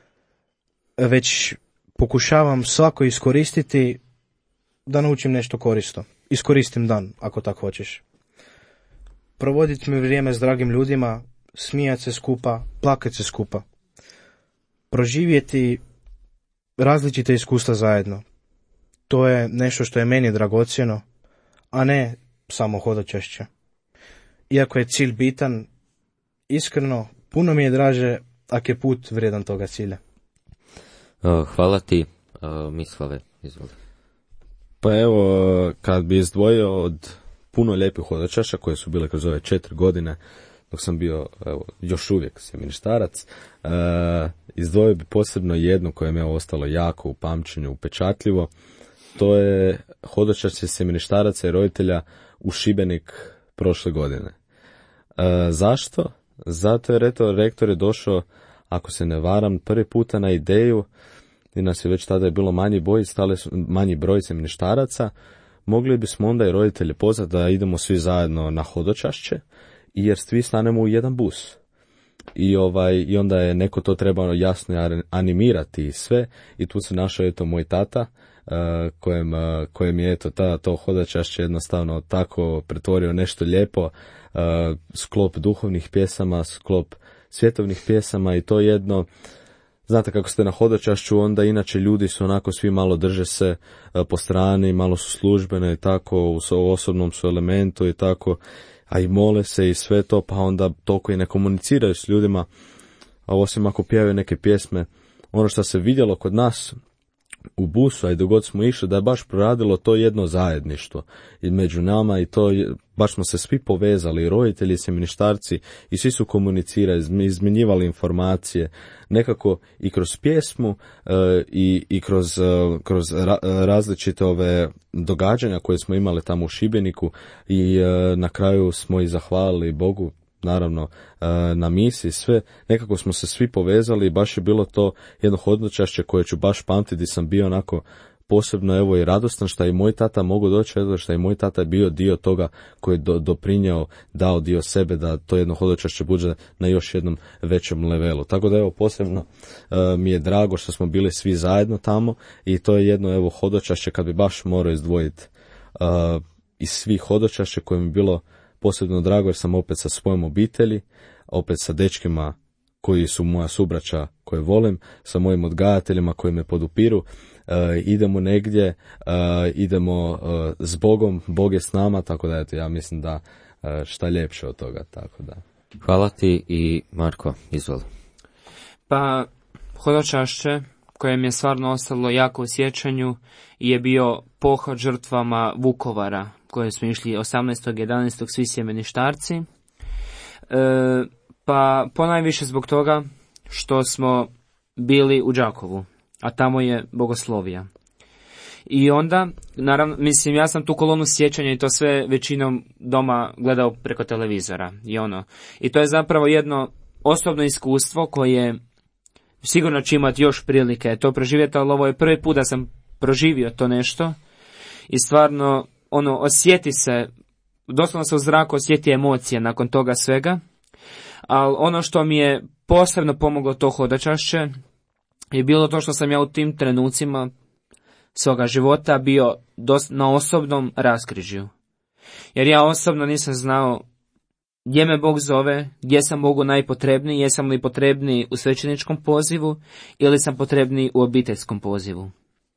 već pokušavam svako iskoristiti da naučim nešto korisno. Iskoristim dan, ako tako hoćeš. Provoditi mi vrijeme s dragim ljudima, smijati se skupa, plakati se skupa. Proživjeti različite iskustva zajedno. To je nešto što je meni dragocjeno, a ne samo hodočašće. Iako je cilj bitan, iskreno, puno mi je draže ako je put vrijedan toga cilja. Uh, hvala ti, uh, Mislave, izvoli. Pa evo, kad bi izdvojio od puno lijepih hodočaša koje su bile kroz ove četiri godine, dok sam bio, evo, još uvijek sjemeništarac, uh, izdvojio bi posebno jedno koje mi je ostalo jako u pamćenju, upečatljivo. To je hodočašće sjemeništaraca i roditelja u Šibenik prošle godine. E, zašto? Zato jer eto, rektor je došao, ako se ne varam, prvi puta na ideju, i nas je već tada je bilo manji broj, stale su, manji broj sjemeništaraca, mogli bismo onda i roditelje pozvati da idemo svi zajedno na hodočašće, jer svi stanemo u jedan bus. I, ovaj, i onda je neko to trebao jasno animirati i sve, i tu se našao eto moj tata, Uh, kojem, uh, kojem je eto ta, to hodočašće jednostavno tako pretvorio nešto lijepo, uh, sklop duhovnih pjesama, sklop svjetovnih pjesama, i to jedno, znate kako ste na hodočašću, onda inače ljudi su onako svi malo drže se uh, po strani, malo su službene i tako, u, u osobnom su elementu i tako, a i mole se i sve to, pa onda toliko i ne komuniciraju s ljudima, a osim ako pjevaju neke pjesme. Ono što se vidjelo kod nas u busu, a i dok god smo išli, da je baš proradilo to jedno zajedništvo i među nama, i to je, baš smo se svi povezali, i roditelji, i sjemeništarci, i svi su komunicirali, izmjenjivali informacije, nekako i kroz pjesmu e, i, i kroz, e, kroz ra, različite ove događanja koje smo imali tamo u Šibeniku, i e, na kraju smo i zahvalili Bogu naravno na misiji, sve, nekako smo se svi povezali i baš je bilo to jedno hodočašće koje ću baš pamtiti, gdje sam bio onako posebno evo i radostan što i moj tata mogu doći, što i moj tata je bio dio toga koji je do, doprinjao, dao dio sebe da to jedno hodočašće bude na još jednom većem levelu. Tako da evo posebno uh, mi je drago što smo bili svi zajedno tamo i to je jedno evo hodočašće kad bi baš morao izdvojiti uh, iz svih hodočašća koje mi je bilo posebno drago jer sam opet sa svojom obitelji, opet sa dečkima koji su moja subraća koje volim, sa mojim odgajateljima koji me podupiru, uh, idemo negdje, uh, idemo uh, s Bogom, Bog je s nama, tako da eto, ja mislim da uh, šta ljepše od toga, tako da. Hvala ti i Marko, izvoli. Pa, hodočašće koje mi je stvarno ostalo jako u sjećanju je bio pohod žrtvama Vukovara, koje smo išli osamnaestog jedanaestog svi sjemeništarci. E, pa ponajviše zbog toga što smo bili u Đakovu, a tamo je Bogoslovija. I onda, naravno, mislim, ja sam tu kolonu sjećanja i to sve većinom doma gledao preko televizora i ono. I to je zapravo jedno osobno iskustvo koje sigurno će imati još prilike to proživjeti, ali ovo je prvi put da sam proživio to nešto i stvarno, ono, osjeti se, doslovno se u zraku osjeti emocije nakon toga svega, ali ono što mi je posebno pomoglo to hodočašće je bilo to što sam ja u tim trenucima svoga života bio dos- na osobnom raskrižju. Jer ja osobno nisam znao gdje me Bog zove, gdje sam Bogu najpotrebniji, jesam li potrebniji u svećeničkom pozivu ili sam potrebniji u obiteljskom pozivu.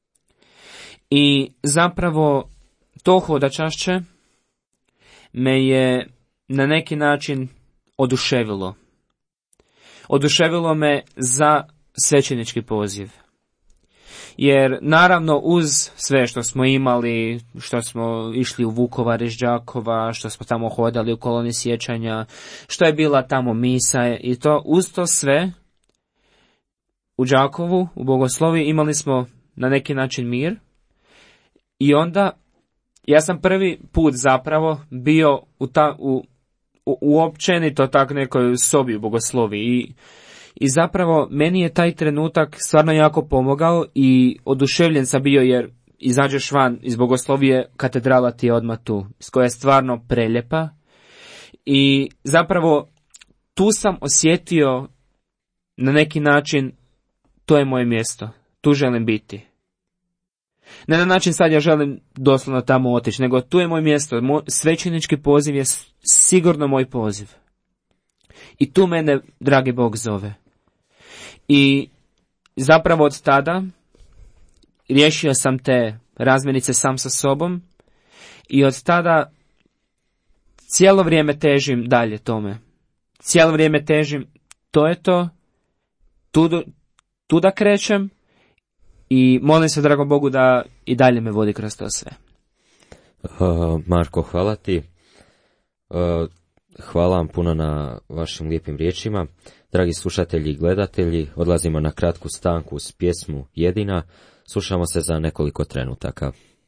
I zapravo to hodočašće me je na neki način oduševilo. Oduševilo me za svećenički poziv. Jer naravno uz sve što smo imali, što smo išli u Vukovar iz Đakova, što smo tamo hodali u koloni sjećanja, što je bila tamo misa i to, uz to sve u Đakovu, u Bogosloviji imali smo na neki način mir. I onda ja sam prvi put zapravo bio u, ta, u, u, u općenito tak nekoj sobi u Bogosloviji i I zapravo meni je taj trenutak stvarno jako pomogao i oduševljen sam bio jer izađeš van iz Bogoslovije, katedrala ti je odmah tu, koja je stvarno preljepa. I zapravo tu sam osjetio na neki način to je moje mjesto, tu želim biti. Ne na način sad ja želim doslovno tamo otići, nego tu je moje mjesto, moj svećenički poziv je sigurno moj poziv. I tu mene, dragi Bog, zove. I zapravo od tada riješio sam te razmirice sam sa sobom i od tada cijelo vrijeme težim dalje tome. Cijelo vrijeme težim, to je to, tu, tu da krećem i molim se, dragom Bogu, da i dalje me vodi kroz to sve. Uh, Marko, hvala ti. Uh, Hvala vam puno na vašim lijepim riječima. Dragi slušatelji i gledatelji, odlazimo na kratku stanku s pjesmu Jedina. Slušamo se za nekoliko trenutaka.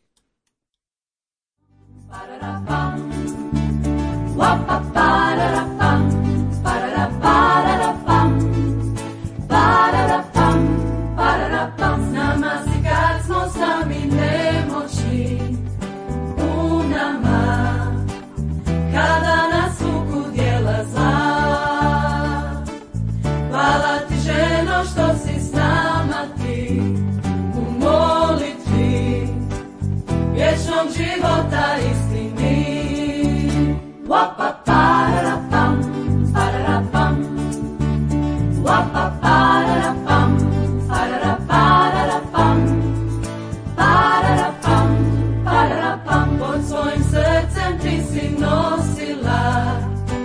Života istini. Wapa para pam, para pam. Wapa para pam, para para pam. Para pam, para pam. Pod svojim srcem ti si nosila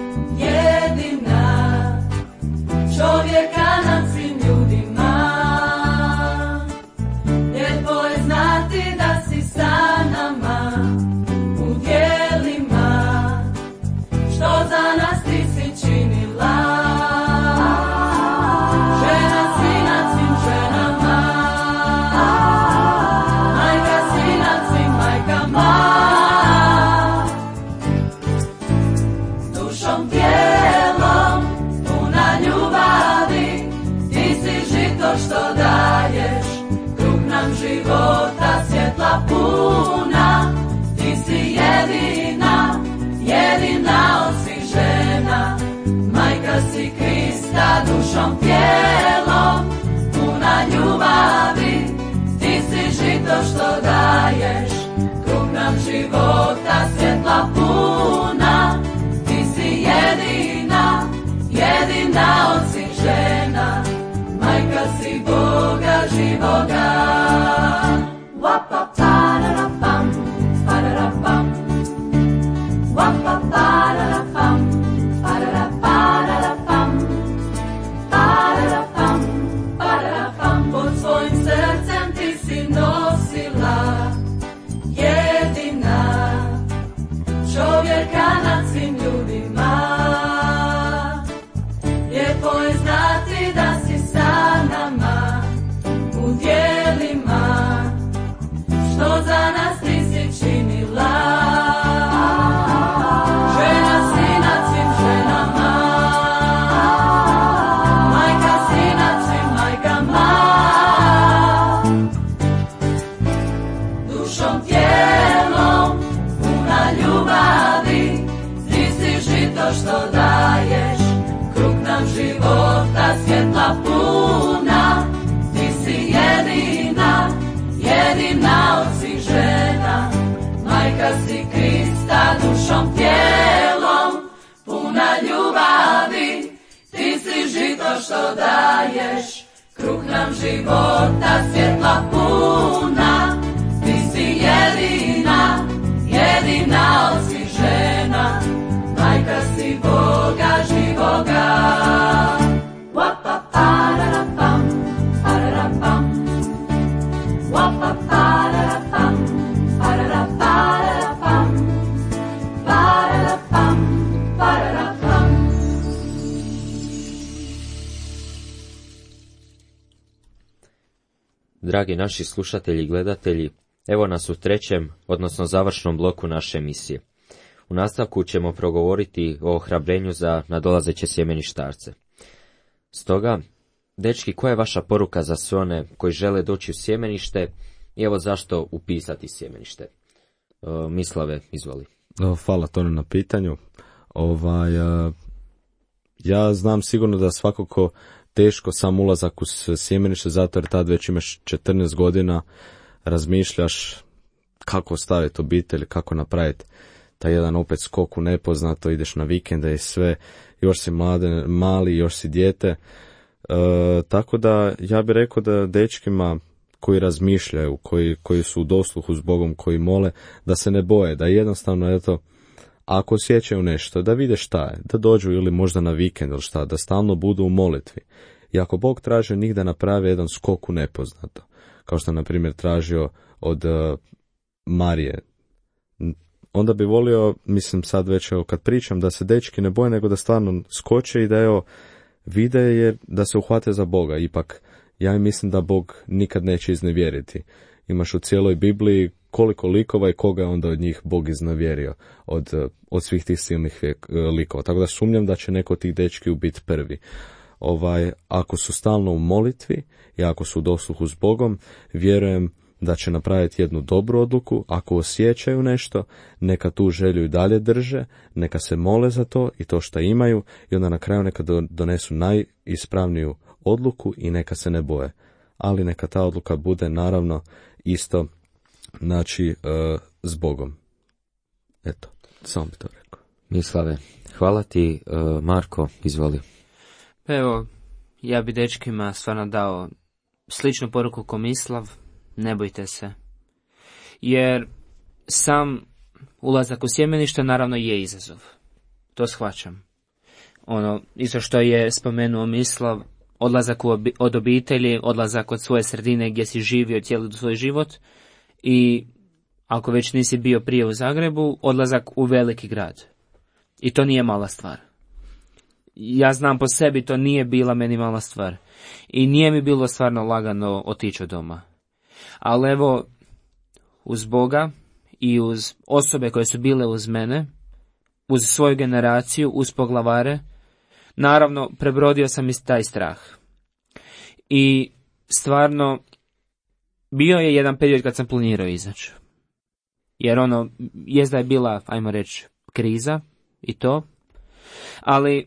jedina čovjeka nad svim ljudima. Lijepo je znati da si sa nama u djelima čista dušom, tijelom, puna ljubavi. Ti si žito što daješ, kruh nam života, svjetla puna. Ti si jedina, jedina od svih žena, majka si Boga živoga. Wapa pararapam, pararapam. Wapa pararapam, pararapararapam. Pararapam, pararapam. Dragi naši slušatelji i gledatelji, evo nas u trećem, odnosno završnom bloku naše emisije. U nastavku ćemo progovoriti o ohrabrenju za nadolazeće sjemeništarce. Stoga, dečki, koja je vaša poruka za sve one koji žele doći u sjemenište i evo zašto upisati sjemenište? E, Mislave, izvoli. Hvala Tone na pitanju. Ovaj, ja znam sigurno da svakako teško sam ulazak u sjemenište, zato jer tad već imaš četrnaest godina, razmišljaš kako ostaviti obitelj, kako napraviti taj jedan opet skok u nepoznato, ideš na vikende i sve, još si mlade, mali, još si dijete. E, tako da ja bih rekao da dečkima koji razmišljaju, koji, koji su u dosluhu s Bogom, koji mole, da se ne boje, da jednostavno, eto, ako osjećaju nešto, da vide šta je, da dođu ili možda na vikend ili šta, da stalno budu u molitvi. I ako Bog traži njih da naprave jedan skok u nepoznato, kao što je, na primjer, tražio od uh, Marije, onda bi volio, mislim sad već evo, kad pričam, da se dečki ne boje, nego da stvarno skoče i da evo, vide je da se uhvate za Boga. Ipak, ja mislim da Bog nikad neće iznevjeriti. Imaš u cijeloj Bibliji koliko likova i koga je onda od njih Bog iznevjerio od, od svih tih silnih likova. Tako da sumnjam da će neko od tih dečki biti prvi. Ovaj, ako su stalno u molitvi i ako su u dosluhu s Bogom, vjerujem da će napraviti jednu dobru odluku. Ako osjećaju nešto, neka tu želju i dalje drže, neka se mole za to i to što imaju i onda na kraju neka donesu najispravniju odluku i neka se ne boje. Ali neka ta odluka bude naravno isto, znači, uh, s Bogom. Eto, samo bi to rekao. Mislave, hvala ti. uh, Marko, izvoli. Evo, ja bi dečkima stvarno dao sličnu poruku ko Mislav, ne bojte se. Jer sam ulazak u sjemenište naravno je izazov. To shvaćam. Ono, isto što je spomenuo Mislav, odlazak od obitelji, odlazak od svoje sredine gdje si živio cijeli svoj život i ako već nisi bio prije u Zagrebu, odlazak u veliki grad. I to nije mala stvar. Ja znam po sebi, to nije bila meni mala stvar. I nije mi bilo stvarno lagano otići od doma. Ali evo, uz Boga i uz osobe koje su bile uz mene, uz svoju generaciju, uz poglavare, naravno, prebrodio sam i taj strah. I stvarno, bio je jedan period kad sam planirao izaći. Jer ono, jest da je bila, ajmo reći, kriza i to. Ali,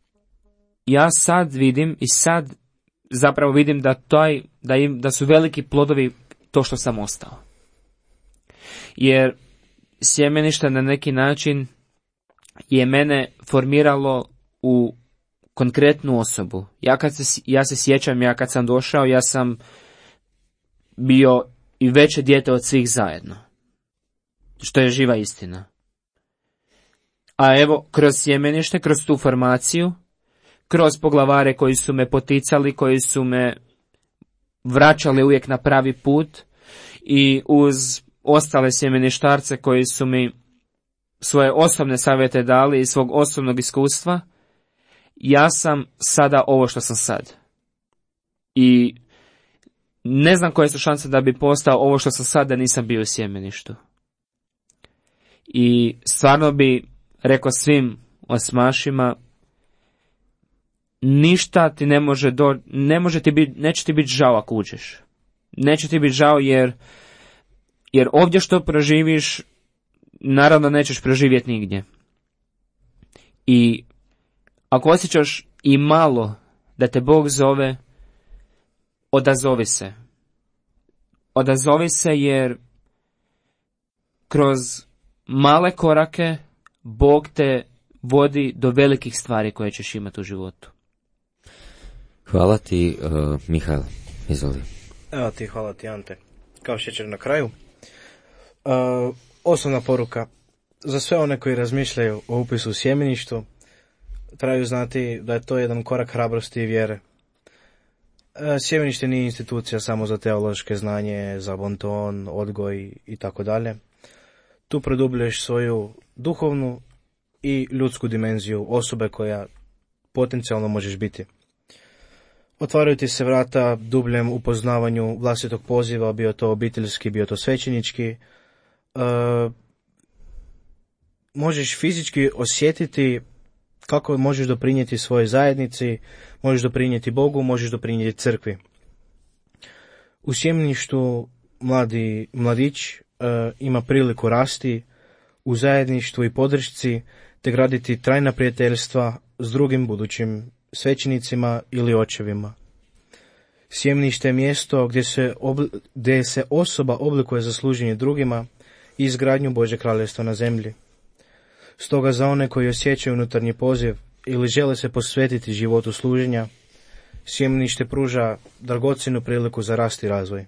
ja sad vidim i sad zapravo vidim da, taj, da, im, da su veliki plodovi to što sam ostao. Jer sjemenište na neki način je mene formiralo u konkretnu osobu. Ja, kad se, ja se sjećam, ja kad sam došao, ja sam bio i veće dijete od svih zajedno. Što je živa istina. A evo, kroz sjemenište, kroz tu formaciju, kroz poglavare koji su me poticali, koji su me vraćali uvijek na pravi put i uz ostale sjemeništarce koji su mi svoje osobne savjete dali iz svog osobnog iskustva, ja sam sada ovo što sam sad. I ne znam koje su šanse da bi postao ovo što sam sad da nisam bio u sjemeništu. I stvarno bi rekao svim osmašima, ništa ti ne može do, ne može ti biti, neće ti biti žao ako uđeš. Neće ti biti žao jer, jer ovdje što proživiš, naravno nećeš proživjeti nigdje. I ako osjećaš i malo da te Bog zove, odazovi se. Odazovi se jer kroz male korake Bog te vodi do velikih stvari koje ćeš imati u životu. Hvala ti, uh, Mihajl, izvoli. Evo ti, hvala ti, Ante. Kao šećer na kraju. Uh, osnovna poruka. Za sve one koji razmišljaju o upisu u sjemeništvu, trebaju znati da je to jedan korak hrabrosti i vjere. Uh, sjemenište nije institucija samo za teološke znanje, za bonton, odgoj i tako dalje. Tu produbljuješ svoju duhovnu i ljudsku dimenziju osobe koja potencijalno možeš biti. Otvaraju ti se vrata dubljem upoznavanju vlastitog poziva, bio to obiteljski, bio to svećenički. E, možeš fizički osjetiti kako možeš doprinijeti svojoj zajednici, možeš doprinijeti Bogu, možeš doprinijeti crkvi. U sjemeništu mladi mladić e, ima priliku rasti u zajedništvu i podršci, te graditi trajna prijateljstva s drugim budućim svećenicima ili očevima. Sjemenište je mjesto gdje se, obli, gdje se osoba oblikuje za služenje drugima i izgradnju Božjeg kraljevstva na zemlji. Stoga za one koji osjećaju unutarnji poziv ili žele se posvetiti životu služenja, sjemenište pruža dragocjenu priliku za rast i razvoj.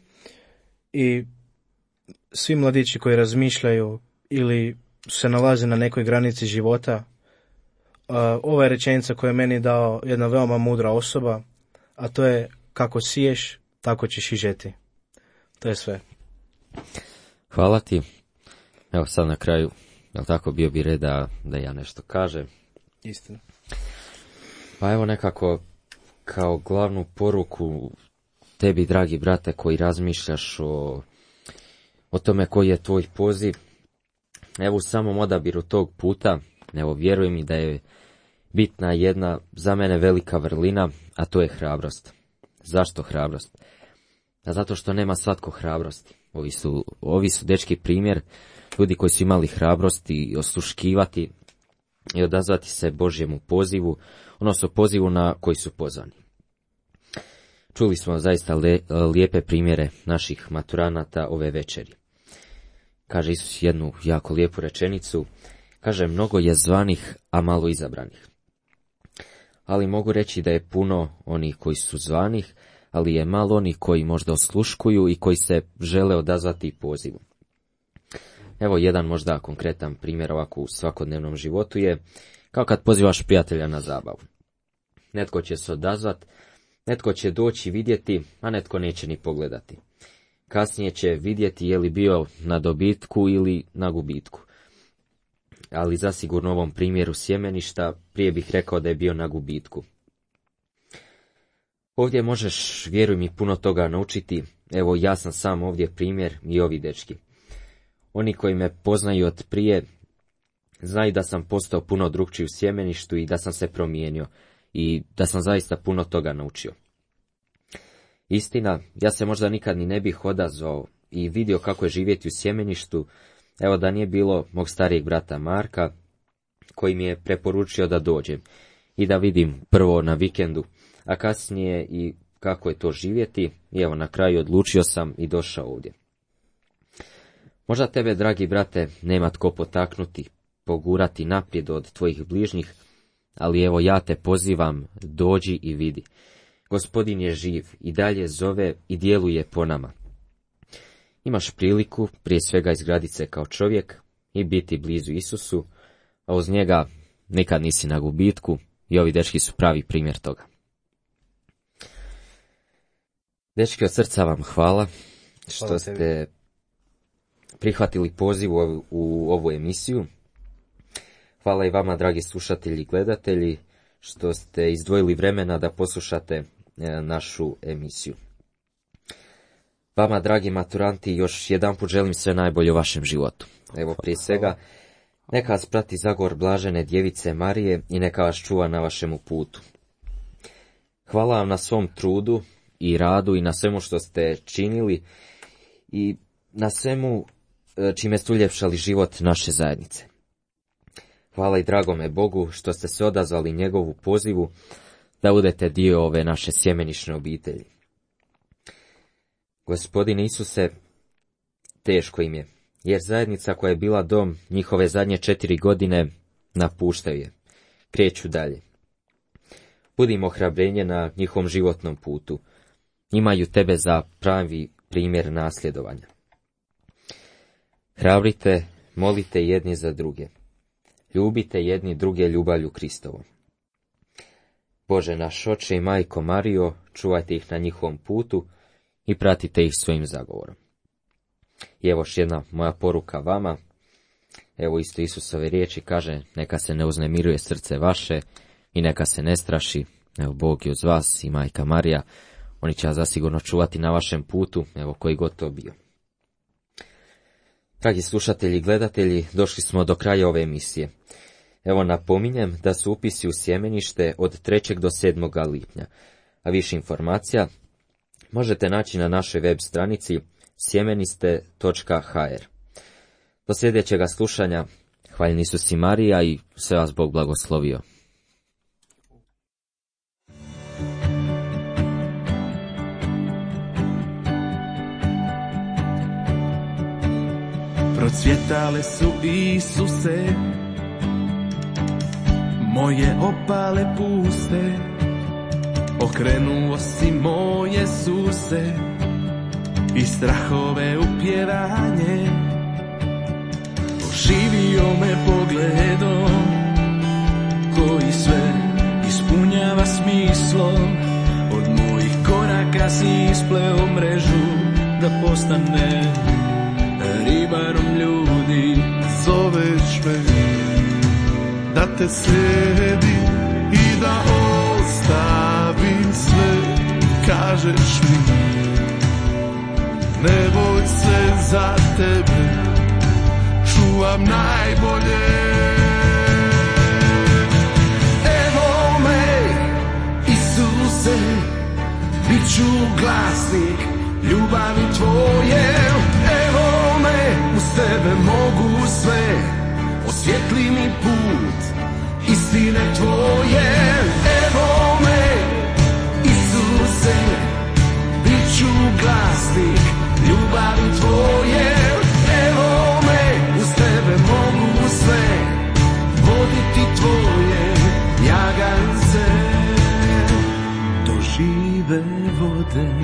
I svi mladići koji razmišljaju ili se nalaze na nekoj granici života, Uh, ova je rečenica koju je meni dao jedna veoma mudra osoba, a to je: kako siješ, tako ćeš i žeti. To je sve. Hvala ti. Evo sad na kraju, jel tako, bio bi red da, da ja nešto kažem. Istina. Pa evo nekako kao glavnu poruku tebi, dragi brate, koji razmišljaš o, o tome koji je tvoj poziv, evo u samom odabiru tog puta, evo vjeruj mi da je bitna jedna za mene velika vrlina, a to je hrabrost. Zašto hrabrost? A zato što nema svatko hrabrosti. Ovi su, ovi su dečki primjer ljudi koji su imali hrabrosti osluškivati i odazvati se Božjemu pozivu, odnosno pozivu na koji su pozvani. Čuli smo zaista le, lijepe primjere naših maturanata ove večeri. Kaže Isus jednu jako lijepu rečenicu, kaže: mnogo je zvanih, a malo izabranih. Ali mogu reći da je puno onih koji su zvanih, ali je malo onih koji možda osluškuju i koji se žele odazvati pozivu. Evo jedan možda konkretan primjer ovako u svakodnevnom životu je kao kad pozivaš prijatelja na zabavu. Netko će se odazvat, netko će doći vidjeti, a netko neće ni pogledati. Kasnije će vidjeti je li bio na dobitku ili na gubitku. Ali zasigurno u ovom primjeru sjemeništa prije bih rekao da je bio na gubitku. Ovdje možeš, vjeruj mi, puno toga naučiti. Evo, ja sam sam ovdje primjer i ovi dečki. Oni koji me poznaju od prije znaju da sam postao puno drukčiji u sjemeništu i da sam se promijenio i da sam zaista puno toga naučio. Istina, ja se možda nikad ni ne bih odazvao i vidio kako je živjeti u sjemeništu, evo da nije bilo mog starijeg brata Marka, koji mi je preporučio da dođem i da vidim prvo na vikendu, a kasnije i kako je to živjeti, i evo na kraju odlučio sam i došao ovdje. Možda tebe, dragi brate, nema tko potaknuti, pogurati naprijed od tvojih bližnjih, ali evo ja te pozivam, dođi i vidi. Gospodin je živ i dalje zove i djeluje po nama. Imaš priliku prije svega izgraditi se kao čovjek i biti blizu Isusu, a uz njega nikad nisi na gubitku i ovi dečki su pravi primjer toga. Dečki, od srca vam hvala što hvala ste tebi. Prihvatili poziv u, u ovu emisiju. Hvala i vama, dragi slušatelji i gledatelji, što ste izdvojili vremena da poslušate e, našu emisiju. Vama, dragi maturanti, još jedanput želim sve najbolje u vašem životu. Evo, prije svega, neka vas prati Zagor blažene djevice Marije i neka vas čuva na vašemu putu. Hvala vam na svom trudu i radu i na svemu što ste činili i na svemu čime ste uljepšali život naše zajednice. Hvala i dragome Bogu što ste se odazvali njegovu pozivu da budete dio ove naše sjemenične obitelji. Gospodine Isuse, teško im je, jer zajednica koja je bila dom njihove zadnje četiri godine napuštaju je, kreću dalje. Budimo ohrabrenje na njihovom životnom putu. Imaju tebe za pravi primjer nasljedovanja. Hrabrite, molite jedni za druge. Ljubite jedni druge ljubavlju Kristovom. Bože naš Oče i Majko Marijo, čuvajte ih na njihovom putu i pratite ih svojim zagovorom. I evo još jedna moja poruka vama. Evo isto Isusove riječi kaže, neka se ne uznemiruje srce vaše i neka se ne straši. Evo Bog je uz vas i Majka Marija. Oni će vas zasigurno čuvati na vašem putu, evo koji god to bio. Dragi slušatelji i gledatelji, došli smo do kraja ove emisije. Evo napominjem da su upisi u sjemenište od trećeg do sedmog lipnja, a više informacija možete naći na našoj web stranici sjemeniste točka ha er. Do sljedećega slušanja, hvaljeni Isus i Marija i sve vas Bog blagoslovio. Procvjetale su Isuse, moje opale puste, okrenuo si moje suse i strahove u pjevanje. Oživio me pogledom koji sve ispunjava smislom. Od mojih koraka si ispleo mrežu da postane ribarom ljudi. Zoveš me da te slijedim i da ostavim sve. Kažeš mi ne boj se, za tebe čuvam najbolje. Evo me Isuse, bit ću glasnik ljubavi tvoje. Evo me, uz tebe mogu sve, osvijetli mi put istine tvoje. Evo me Isuse, bit ću glasnik ljubavi tvoje. Evo me, uz tebe mogu sve, voditi tvoje jagance do žive vode.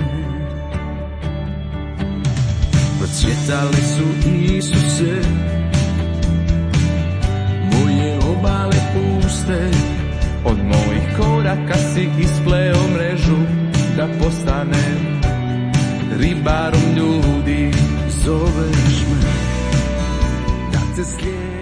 Procvjetale su Isuse, moje obale puste. Od mojih koraka si ispleo mrežu da postanem ribarom ljudi. Zoveš me da te slijedim